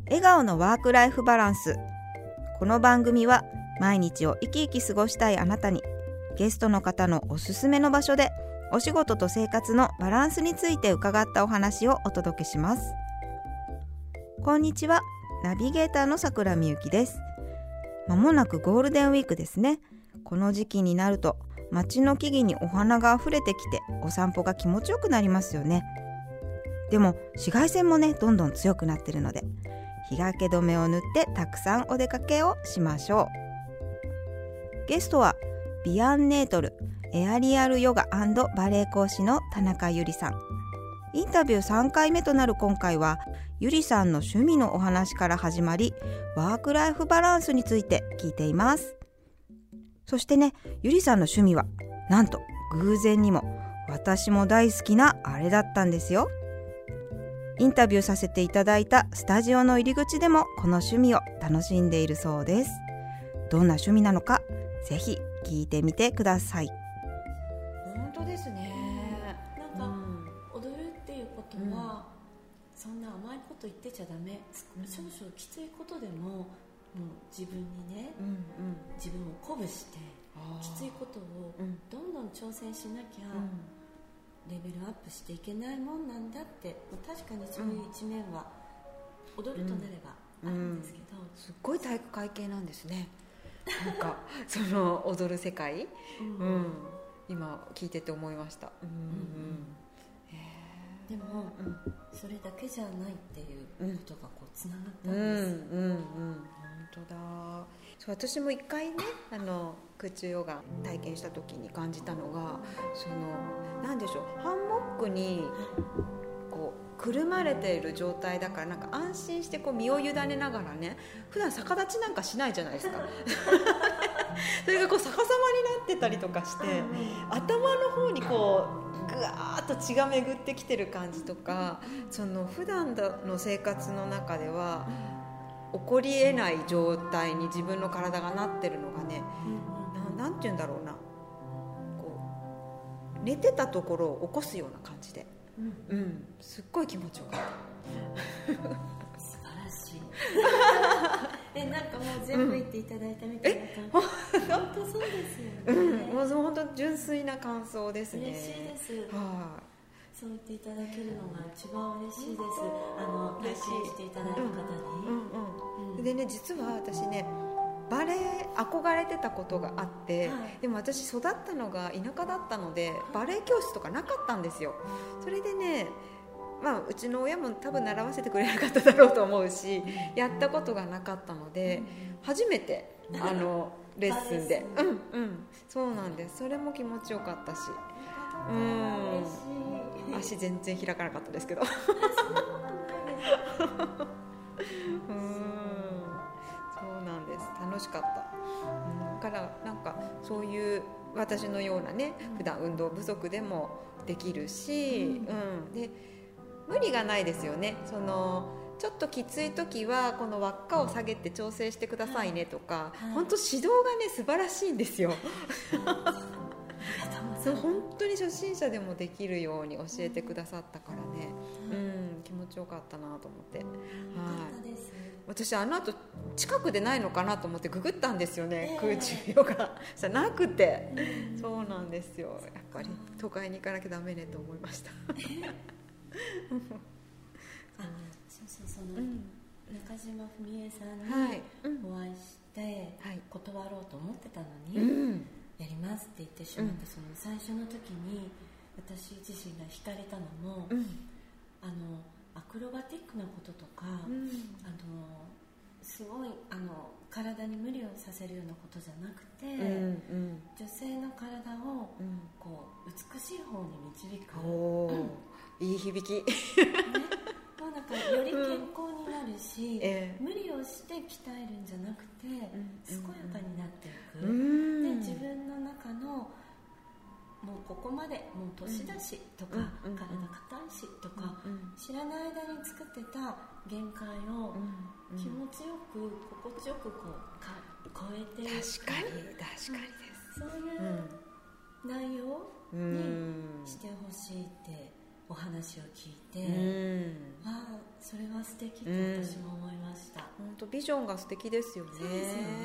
笑顔のワークライフバランス。この番組は毎日を生き生き過ごしたいあなたに、ゲストの方のおすすめの場所でお仕事と生活のバランスについて伺ったお話をお届けします。こんにちは、ナビゲーターの桜みゆきです。まもなくゴールデンウィークですね。この時期になると街の木々にお花があふれてきて、お散歩が気持ちよくなりますよね。でも紫外線もね、どんどん強くなってるので、日焼け止めを塗ってたくさんお出かけをしましょう。ゲストはビアンネートルエアリアルヨガ&バレエ講師の田中ゆりさん。インタビュー3回目となる今回は、ゆりさんの趣味のお話から始まり、ワークライフバランスについて聞いています。そしてね、ゆりさんの趣味はなんと偶然にも私も大好きなあれだったんですよ。インタビューさせていただいたスタジオの入り口でもこの趣味を楽しんでいるそうです。どんな趣味なのか、ぜひ聞いてみてください。 本当ですね。 なんか、踊るっていうことは、そんな甘いこと言ってちゃダメ、少々きついことでも、もう自分にね、自分を鼓舞してきついことをどんどん挑戦しなきゃ、レベルアップしていけないもんなんだって。確かにそういう一面は踊るとなればあるんですけど、 すっごい体育会系なんですね。なんかその踊る世界、今聞いてて思いました。 でも、それだけじゃないっていうことがこうつながったんです。 本当だ。そう、私も一回ね、空中ヨガ体験した時に感じたのが、なんでしょう、ハンモックにこうくるまれている状態だから、なんか安心してこう身を委ねながらね、普段逆立ちなんかしないじゃないですかそれがこう逆さまになってたりとかして、頭の方にこうぐわーっと血が巡ってきてる感じとか、普段の生活の中では起こり得ない状態に自分の体がなってるのがね、なんて言うんだろうな、こう寝てたところを起こすような感じで、すっごい気持ちよかった素晴らしいなんかもう全部言っていただいたみたいな感じ。本当そうですよね。 もう本当純粋な感想ですね。 嬉しいです。そう言っていただけるのが一番嬉しいです。体験していただいた方に。 でね、実は私ね、バレエ憧れてたことがあって、でも私育ったのが田舎だったので、バレエ教室とかなかったんですよ。それでね、うちの親も多分習わせてくれなかっただろうと思うし、やったことがなかったので、初めてレッスンでそうなんです。それも気持ちよかったし、足全然開かなかったですけどそうなんです。楽しかった。だからなんかそういう私のようなね、普段運動不足でもできるし、で無理がないですよね。ちょっときつい時はこの輪っかを下げて調整してくださいねとか、本当指導がね素晴らしいんですよそう、本当に初心者でもできるように教えてくださったからね、気持ちよかったなと思って。私あの後近くでないのかなと思ってググったんですよね、空中ヨガじゃなくて、そうなんですよ。やっぱり都会に行かなきゃダメねと思いました中島文江さんにお会いして断ろうと思ってたのに、やりますって言ってしまった、その最初の時に私自身が惹かれたのも、アクロバティックなこととか、すごい体に無理をさせるようなことじゃなくて、女性の体をこう美しい方に導く、 いい響きなんかより健康になるし、無理をして鍛えるんじゃなくて、健やかになっていく、で自分の中のもうここまでもう年だしとか、体硬いしとか、知らない間に作ってた限界を気持ちよく心地よくこう超えていく。 確かにです。 そういう内容にしてほしいってお話を聞いて、ああそれは素敵と私も思いました。 本当ビジョンが素敵ですよね。 そうですよね。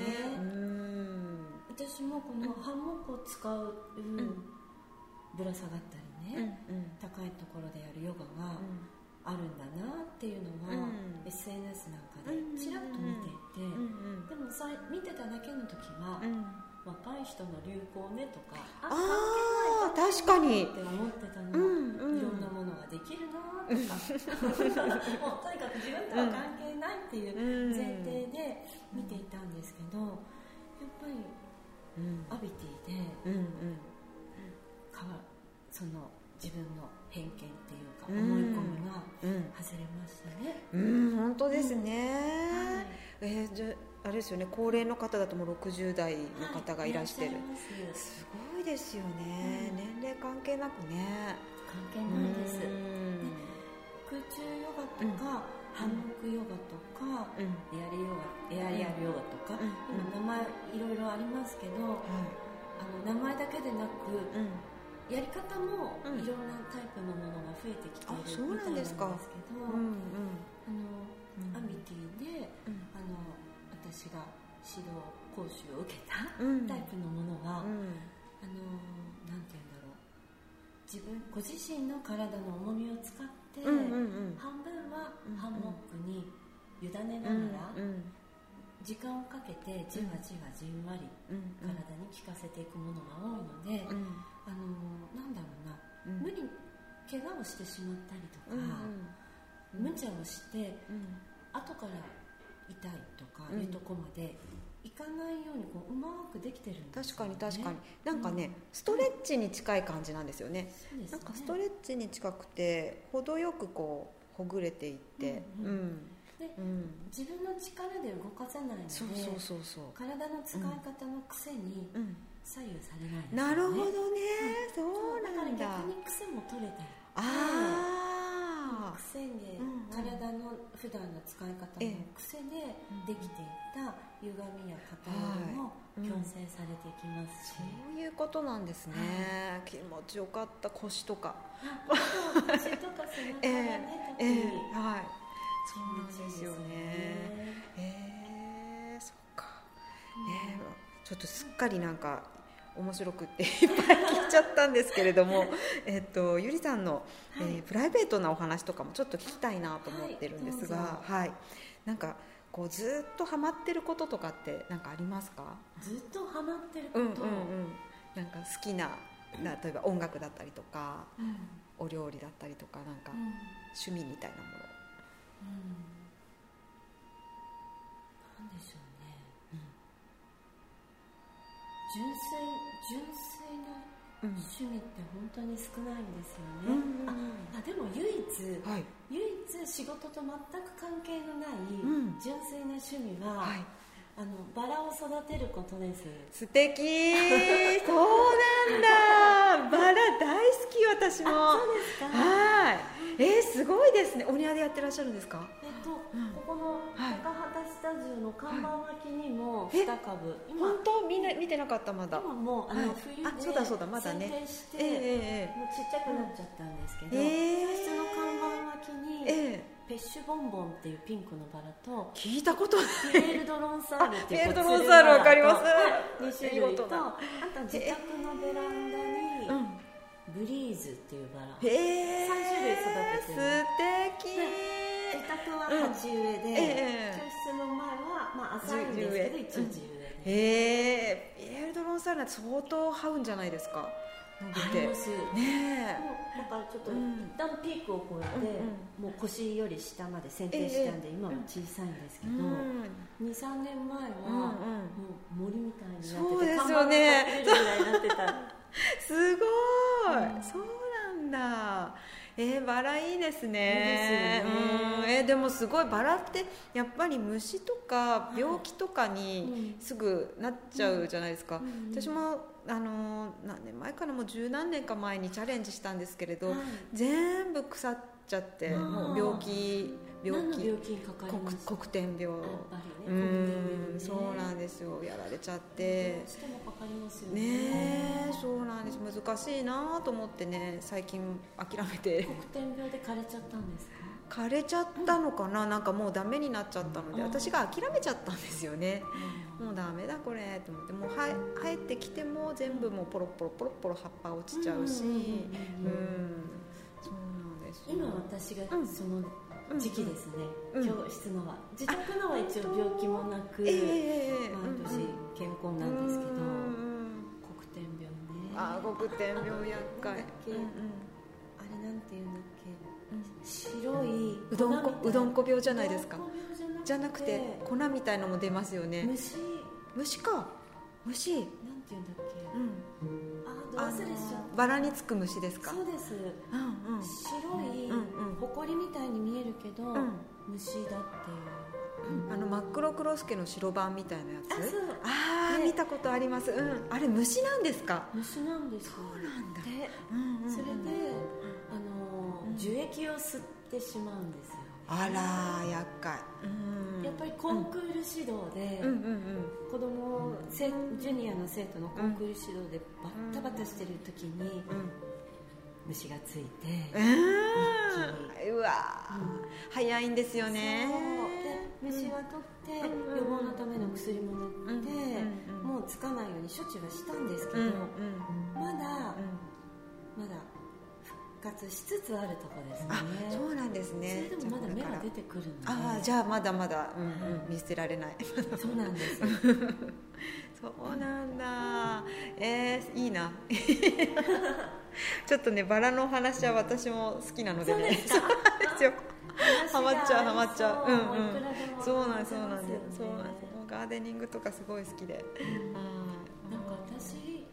私もこのハンモックを使う、ぶら下がったりね、高いところでやるヨガがあるんだなっていうのは、SNS なんかでちらっと見ていて、でも見てただけの時は、若い人の流行ねとか、 確かにって思ってたのは、いろんなものができるなとかもうとにかく自分とは関係ないっていう前提で見ていたんですけど、やっぱりアビティでその自分の偏見っていうか思い込みが外れましたね。 本当ですね。じゃあれですよね、高齢の方だともう60代の方がいらしてる、すごいですよね、年齢関係なくね。 関係ないです。空中ヨガとか、ハンモックヨガとか、エアリアルヨガとか、今名前いろいろありますけど、名前だけでなく、やり方もいろんなタイプのものが増えてきているみたいなんですけど、アビティで私が指導講習を受けたタイプのものは、なんていうんだろう、ご自身の体の重みを使って、半分はハンモックに委ねながら、時間をかけてじわじわじんわり体に効かせていくものが多いので、なんだろうな、無理に怪我をしてしまったりとか、無茶をして後から痛いとかいうとこまでいかないようにうまくできてるんですよね。 確かになんかね、ストレッチに近い感じなんですよね。なんかストレッチに近くて程よくほぐれていって、 自分の力で動かせないので、体の使い方の癖に左右されないんですよね。 なるほどね、そうなんだ。 だから逆に癖も取れていて、癖で体の普段の使い方の癖でできていた歪みや偏りも矯正されていきますし、 そういうことなんですね。気持ちよかった。腰とか腰とか背中がね、特にそうなんですよね。そっか、ちょっとすっかりなんか面白くっていっぱい聞いちゃったんですけれどもゆりさんの、プライベートなお話とかもちょっと聞きたいなと思ってるんですが、なんかずっとハマってることとかってなんかありますか？ ずっとハマってること、 なんか好きな、例えば音楽だったりとか、お料理だったりとか、なんか趣味みたいなもの、 なんでしょうね、純粋な趣味って本当に少ないんですよね。でも唯一仕事と全く関係のない純粋な趣味は、バラを育てることです。 素敵そうなんだ。バラ大好き、私も。 そうですか。 すごいですね。お庭でやってらっしゃるんですか？ ここの高畑スタジオの看板脇にも2株、 本当みんな見てなかった。まだ今もう冬でまだね、 剪定して、もうちっちゃくなっちゃったんですけど、教室の看板脇にペッシュボンボンっていうピンクのバラと、 聞いたことない、 ピエールドロンサールっていうピエールドロンサールわかります。 2種類と、あと自宅のベランダにブリーズっていうバラ、3種類育ててる。 素敵。 自宅は鉢植えで、教室の前は浅いんですけど一応地植えで。 ピエールドロンサールなんて相当這うんじゃないですか？ 伸びてますね。 だからちょっと一旦ピークを越えて、もう腰より下まで剪定したんで、今は小さいんですけど、2,3 年前はもう森みたいになってて、 そうですよね、 看板が隠れるぐらいになってた。 すごい、そうなんだ。バラいいですね。 いいですよね。 でもすごい、バラってやっぱり虫とか病気とかにすぐなっちゃうじゃないですか。私も何年前かな、もう十何年か前にチャレンジしたんですけれど、全部腐っちゃって、もう病気何の病気にかかります？ 黒点病。 やっぱりね、 そうなんですよ、やられちゃって。 どうしてもかかりますよね。 ねえ、そうなんです。難しいなと思ってね、最近諦めて。 黒点病で枯れちゃったんですか？ 枯れちゃったのかな、なんかもうダメになっちゃったので、私が諦めちゃったんですよね。もうダメだこれと思って、もう生えてきても全部もうポロポロポロポロ葉っぱ落ちちゃうし、そうなんです。 今私がその時期ですね、教室のは自宅のは一応病気もなく、毎年健康なんですけど、黒点病ね。 黒点病厄介。あれなんていうんだっけ、白いうどんこ病じゃないですか。じゃなくて粉みたいのも出ますよね。虫か、虫なんていうんだっけ、ど忘れしちゃった。 バラにつく虫ですか？ そうです、白いホコリみたいに見えるけど、虫だっていう、 真っ黒クロスケの白番みたいなやつ。見たことあります。あれ虫なんですか？ 虫なんです。 そうなんだ。 で、それで樹液を吸ってしまうんですよ。 あら厄介。 やっぱりコンクール指導で、子供ジュニアの生徒のコンクール指導でバッタバタしてる時に、虫がついて、 うわ、早いんですよね。 で虫は取って予防のための薬も塗って、もうつかないように処置はしたんですけど、まだ復活しつつあるところですね。 そうなんですね。 それでもまだ芽が出てくるので、 じゃあまだまだ見捨てられない。 そうなんです。 そうなんだ。いいな。ちょっとね、バラのお話は私も好きなのでね。そうなんですよ。ハマっちゃう。そうなんです。ガーデニングとかすごい好きで。 なんか私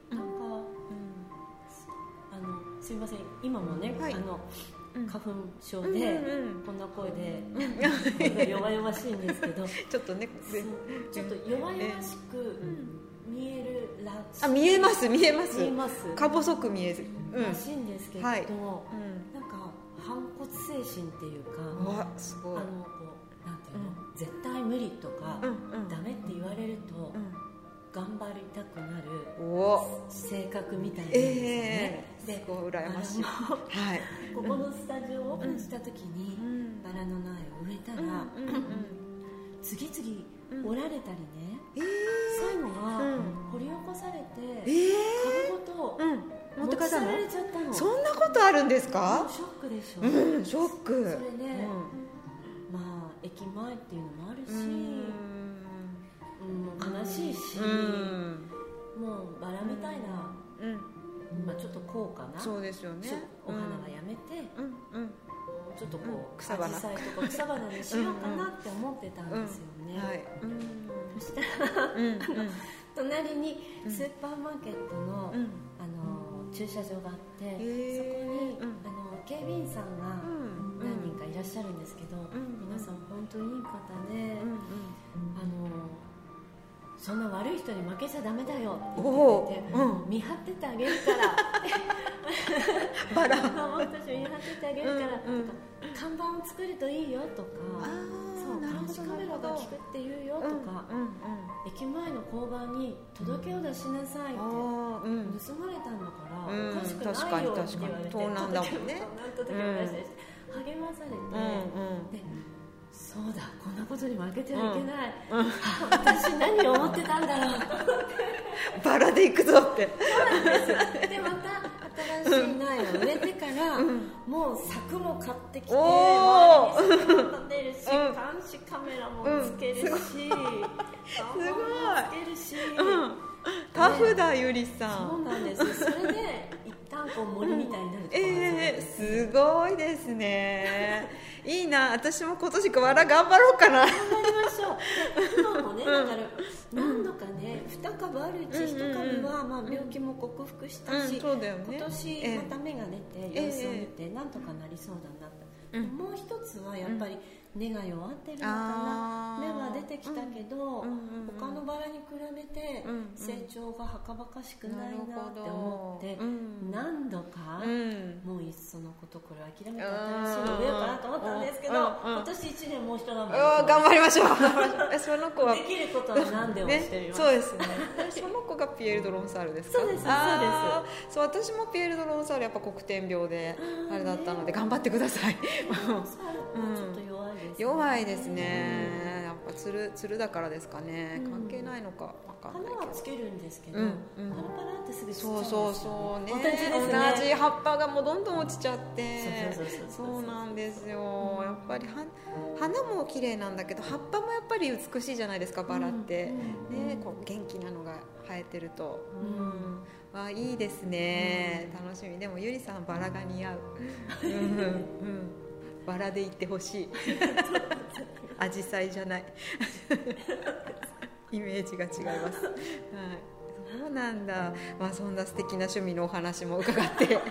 すみません、今もね、花粉症でこんな声で弱々しいんですけど、 ちょっとね、 ちょっと弱々しく見える見えますか細く見えるらしいんですけど、なんか反骨精神っていうか、 すごいなんていうの、絶対無理とかダメって言われると頑張りたくなる性格みたいなんですね。 すごい羨ましい。 ここのスタジオをオープンした時にバラの苗を植えたら、次々折られたりね、最後は掘り起こされて株ごと持って帰られちゃったの。 そんなことあるんですか？ ショックでしょ。 ショック。 それで駅前っていうのもあるし、悲しいし、もうバラみたいな、ちょっと高価な、 そうですよね、 お花はやめて、ちょっとこう草花紫陽花とか草花にしようかなって思ってたんですよね。そしたら隣にスーパーマーケットの駐車場があって、そこに警備員さんが何人かいらっしゃるんですけど、皆さん本当にいい方で、そんな悪い人に負けちゃダメだよって言ってくれて、見張っててあげるからバラ私見張っててあげるからとか、看板を作るといいよとか、監視カメラが効くって言うよとか、駅前の交番に届けを出しなさいって、盗まれたんだからおかしくないよって言われて、 盗難だもんね、 励まされて、そうだ、こんなことに負けてはいけない、私何を思ってたんだろうバラで行くぞって。 そうなんです。でまた新しい苗を植えてから、もう柵も買ってきて、周りに柵も立てるし、監視カメラもつけるし、看板もつけるし、 タフだ、ゆりさん。 そうなんです。それで一旦こう森みたいになるところですすごいですね。いいな、私も今年バラ頑張ろうかな。 頑張りましょう。今もね、だから何度かね、2株あるうち1株は病気も克服したし、今年また芽が出て様子を見てなんとかなりそうだなと。もう一つはやっぱり根が弱ってるのかな、芽は出できたけど、他のバラに比べて成長がはかばかしくないなって思って、何度か、もういっそのことこれ諦めて新しいの植えようかなと思ったんですけど、今年1年もう一頑張りましょうその子はできることは何でもしてみます、 そうですねその子がピエール・ド・ロンサールですか？ そうですそう、私もピエール・ド・ロンサールやっぱ黒点病であれだったので頑張ってください。 ちょっと弱いですね。 弱いですね。やっぱつるだからですかね。関係ないのかわかんないけど。 花はつけるんですけど、パラパラってすぐちっちゃうんですよ。そうね。同じ葉っぱがもうどんどん落ちちゃって。そうなんですよ。やっぱり花も綺麗なんだけど葉っぱもやっぱり美しいじゃないですか、バラって。ね、こう元気なのが生えてると。いいですね。楽しみ。でもゆりさんバラが似合う。バラでいってほしい。アジサイじゃないイメージが違います、はい、そうなんだ、そんな素敵な趣味のお話も伺って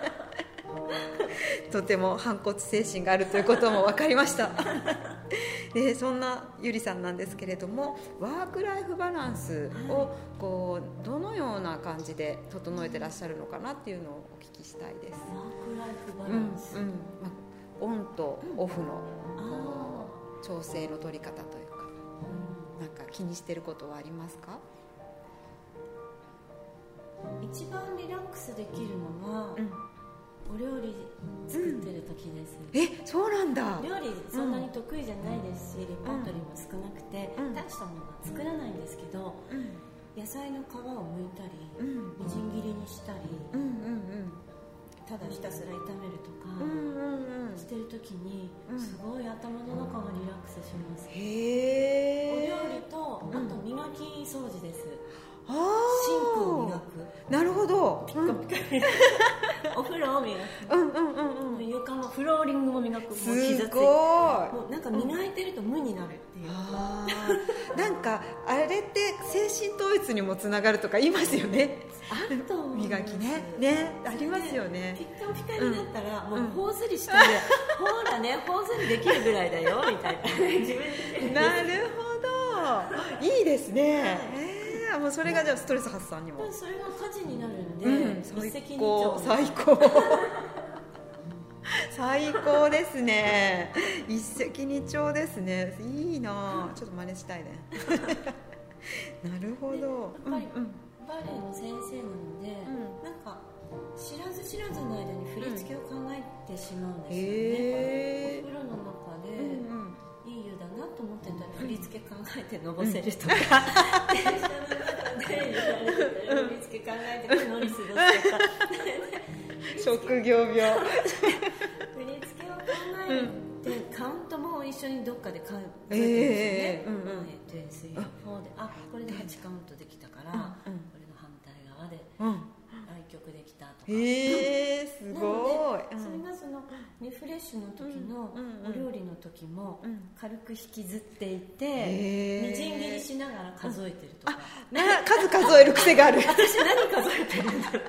とても反骨精神があるということも分かりましたでそんなゆりさんなんですけれども、ワークライフバランスをこうどのような感じで整えてらっしゃるのかなっていうのをお聞きしたいです。 ワークライフバランス、 オンとオフの調整の取り方というか、なんか気にしてることはありますか？ 一番リラックスできるのは、お料理作ってる時です。 そうなんだ。 料理そんなに得意じゃないですし、レパートリーも少なくて、大したものは作らないんですけど、野菜の皮を剥いたり、みじん切りにしたり、ただひたすら炒めるとかしてる時に、すごい頭の中がリラックスします。お料理と、あと磨き掃除です。シンクを磨く。 なるほど。 ピカピカお風呂を磨く。床のフローリングも磨く。 すごい。 もうなんか磨いてると無になるっていう。 なんかあれって精神統一にもつながるとか言いますよね。磨きね、ありますよね。 ピッカピカになったら、もう頬ずりしてる、ほらね、頬ずりできるぐらいだよみたいな。自分でなるほど、いいですね。もうそれがじゃあストレス発散にも。 それが家事になるんで、 最高最高ですね。一石二鳥ですね。いいな、ちょっと真似したいねなるほど。 やっぱりバレエの先生なので、なんか知らず知らずの間に振り付けを考えてしまうんですよね。お風呂の中で、いい湯だなと思ってたら振り付け考えてのぼせるとか、電車の中で振り付け考えて乗り過ごすとか職業病振り付けを考えて、カウントも一緒にどっかでカウントするんですよね。1、2、3、4で、これで8カウントできたから、これの反対側で1曲できたとか。 すごい。 それがそのリフレッシュの時のお料理の時も軽く引きずっていて、みじん切りしながら数えてるとか。 数数える癖がある。 私何数えてるんだろう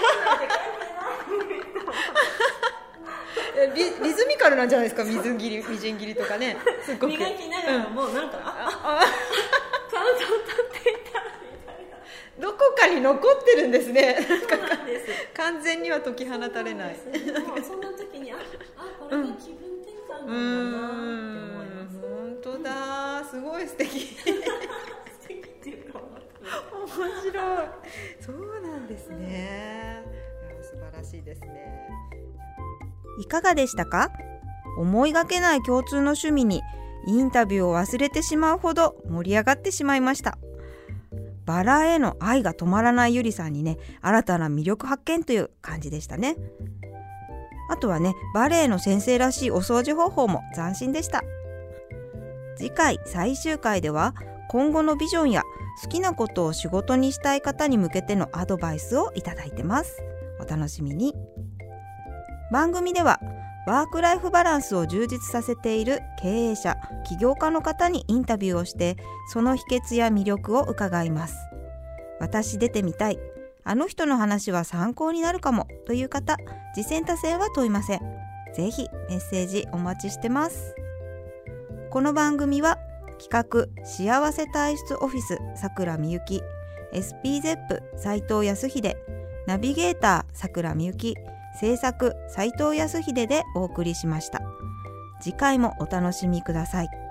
リズミカルなんじゃないですか。みじん切りとかね。すごく磨きながらもなんかカウントを取っていたみたいな。 どこかに残ってるんですね。 そうなんです。 完全には解き放たれない。 そんな時にこれが気分転換なんだなって思います。 本当だ、すごい素敵。素敵っていうか面白い。そうなんですね。素晴らしいですね。いかがでしたか？思いがけない共通の趣味にインタビューを忘れてしまうほど盛り上がってしまいました。バラへの愛が止まらないゆりさんにね、新たな魅力発見という感じでしたね。あとはね、バレエの先生らしいお掃除方法も斬新でした。次回最終回では、今後のビジョンや好きなことを仕事にしたい方に向けてのアドバイスをいただいてます。お楽しみに。番組ではワークライフバランスを充実させている経営者、起業家の方にインタビューをして、その秘訣や魅力を伺います。私出てみたい、あの人の話は参考になるかもという方、実践多戦は問いません。ぜひメッセージお待ちしてます。この番組は企画幸せ体質オフィスさくらみゆき、 SPZEP 斉藤康秀、ナビゲーターさくらみゆき、制作斉藤康秀でお送りしました。次回もお楽しみください。